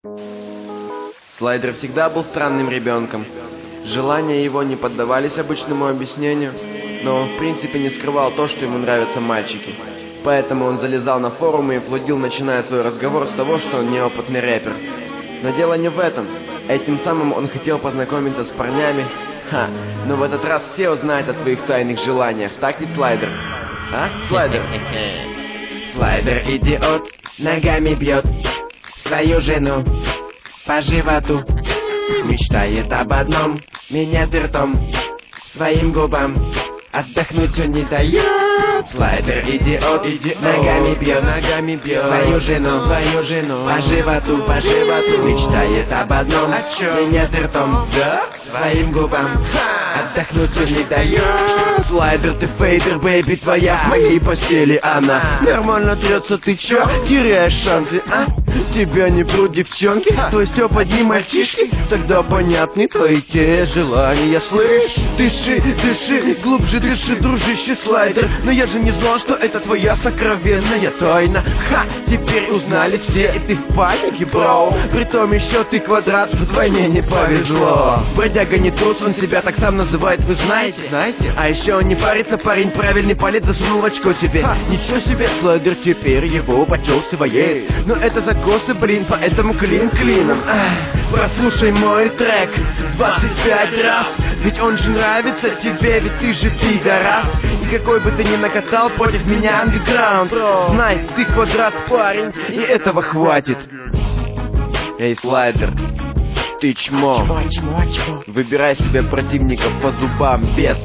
Слайдер всегда был странным ребенком. Желания его не поддавались обычному объяснению, но он в принципе не скрывал то, что ему нравятся мальчики. Поэтому он залезал на форумы и флудил, начиная свой разговор с того, что он неопытный рэпер. Но дело не в этом. Этим самым он хотел познакомиться с парнями. Но в этот раз все узнают о твоих тайных желаниях, так ведь, Слайдер? А, Слайдер? Слайдер идиот, ногами бьет свою жену по животу. Мечтает об одном, меня ртом своим губам отдохнуть он не дает. Слайдер идиот, ногами бьет свою жену по животу. Мечтает об одном, меня ртом своим губам отдохнуть он не дает. Слайдер, ты фейдер, бэйби, твоя в моей постели она нормально трется, ты чё? Теряешь шансы, а? Тебя не прут девчонки, то есть опади мальчишки? Тогда понятны твои те желания, слышь? Дыши, глубже дыши, дружище Слайдер. Но я же не знал, что это твоя сокровенная тайна. Теперь узнали все, и ты в панике, бро. Притом еще ты квадрат, вдвойне не повезло. Бродяга не трус, он себя так сам называет, вы знаете? А еще он не парится, парень правильный палец засунул в очко себе. Ничего себе, Слайдер теперь его почесывает. Но это закосы, блин, поэтому клин клином. Прослушай мой трек 25 раз, ведь он же нравится тебе, ведь ты же пидорас. И какой бы ты ни накатал против меня андеграунд, знай, ты квадрат, парень, и этого хватит. Эй, Слайдер, ты чмо. Выбирай себе противников по зубам без.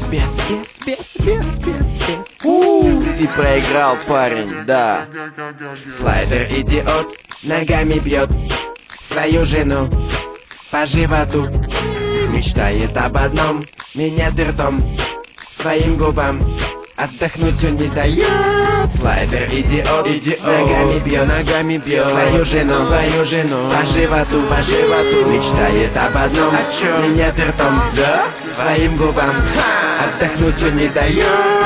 Ты проиграл, парень, да. Слайдер идиот, ногами бьет свою жену по животу. Мечтает об одном, меня ртом своим губам отдохнуть он не дает. Слайдер идиот, ногами бьет свою жену по животу. Мечтает об одном, меня ртом своим губам отдохнуть он не дает.